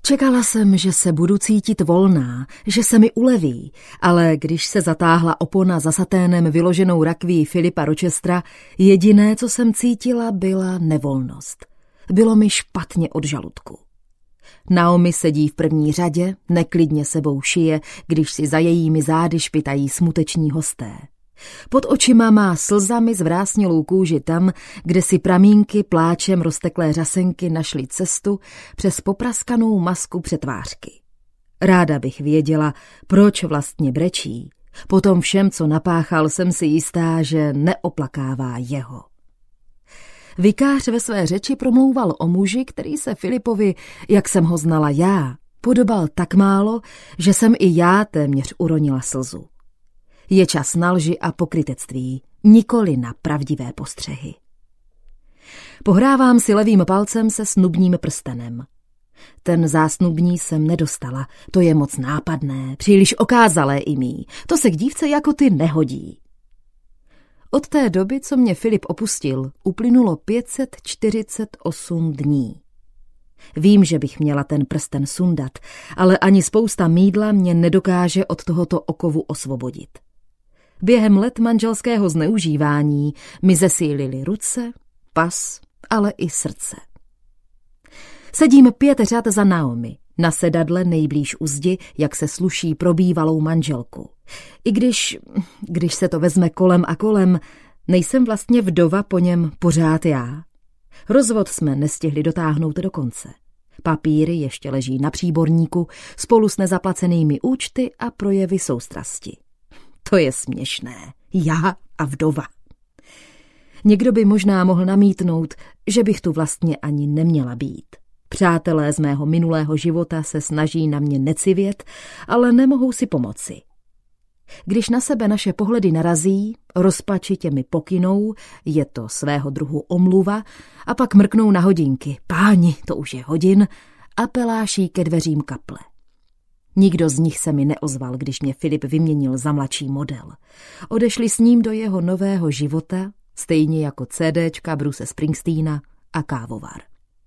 Čekala jsem, že se budu cítit volná, že se mi uleví, ale když se zatáhla opona za saténem vyloženou rakví Filipa Rochestra, jediné, co jsem cítila, byla nevolnost. Bylo mi špatně od žaludku. Naomi sedí v první řadě, neklidně sebou šije, když si za jejími zády špitají smuteční hosté. Pod očima má slzami zvrásnilou kůži tam, kde si pramínky pláčem rozteklé řasenky našly cestu přes popraskanou masku přetvářky. Ráda bych věděla, proč vlastně brečí. Po tom všem, co napáchal, jsem si jistá, že neoplakává jeho. Vikář ve své řeči promlouval o muži, který se Filipovi, jak jsem ho znala já, podobal tak málo, že jsem i já téměř uronila slzu. Je čas na lži a pokrytectví, nikoli na pravdivé postřehy. Pohrávám si levým palcem se snubním prstenem. Ten zásnubní jsem nedostala, to je moc nápadné, příliš okázalé i mý, to se k dívce jako ty nehodí. Od té doby, co mě Filip opustil, uplynulo 548 dní. Vím, že bych měla ten prsten sundat, ale ani spousta mýdla mě nedokáže od tohoto okovu osvobodit. Během let manželského zneužívání mi zesílily ruce, pas, ale i srdce. Sedím 5 řad za Naomi, na sedadle nejblíž u zdi, jak se sluší pro bývalou manželku. I když se to vezme kolem a kolem, nejsem vlastně vdova po něm pořád já. Rozvod jsme nestihli dotáhnout do konce. Papíry ještě leží na příborníku spolu s nezaplacenými účty a projevy soustrasti. To je směšné. Já a vdova. Někdo by možná mohl namítnout, že bych tu vlastně ani neměla být. Přátelé z mého minulého života se snaží na mě necivět, ale nemohou si pomoci. Když na sebe naše pohledy narazí, rozpačitě mi pokynou, je to svého druhu omluva, a pak mrknou na hodinky. Páni, to už je hodin, a peláší ke dveřím kaple. Nikdo z nich se mi neozval, když mě Filip vyměnil za mladší model. Odešli s ním do jeho nového života, stejně jako CDčka Bruce Springsteena a kávovar.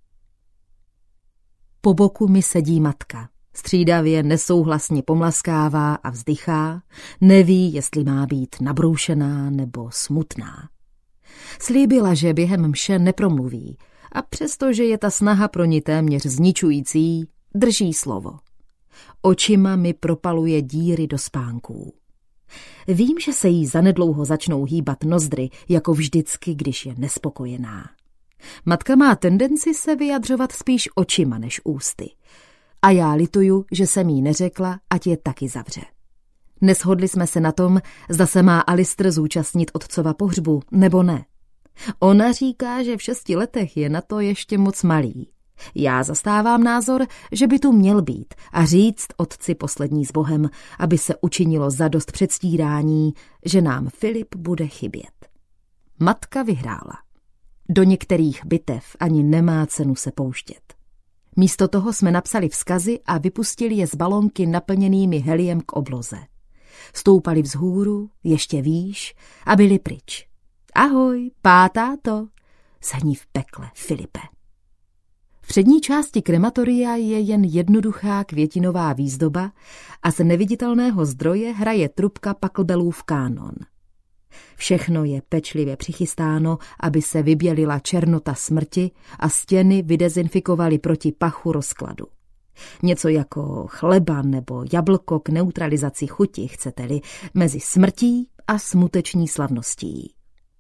Po boku mi sedí matka. Střídavě nesouhlasně pomlaskává a vzdychá, neví, jestli má být nabroušená nebo smutná. Slíbila, že během mše nepromluví, a přestože je ta snaha pro ní téměř zničující, drží slovo. Očima mi propaluje díry do spánků. Vím, že se jí zanedlouho začnou hýbat nozdry, jako vždycky, když je nespokojená. Matka má tendenci se vyjadřovat spíš očima než ústy. A já lituju, že jsem jí neřekla, ať je taky zavře. Neshodli jsme se na tom, zda se má Alistair zúčastnit otcova pohřbu, nebo ne. Ona říká, že v 6 letech je na to ještě moc malý. Já zastávám názor, že by tu měl být a říct otci poslední s Bohem, aby se učinilo zadost předstírání, že nám Filip bude chybět. Matka vyhrála. Do některých bitev ani nemá cenu se pouštět. Místo toho jsme napsali vzkazy a vypustili je z balonky naplněnými heliem k obloze. Stoupali vzhůru, ještě výš a byli pryč. Ahoj, pátáto, zní v pekle, Filipe. V přední části krematoria je jen jednoduchá květinová výzdoba a z neviditelného zdroje hraje trubka Pachelbelův kánon. Všechno je pečlivě přichystáno, aby se vybělila černota smrti a stěny vydezinfikovaly proti pachu rozkladu. Něco jako chleba nebo jablko k neutralizaci chuti, chcete-li, mezi smrtí a smuteční slavností.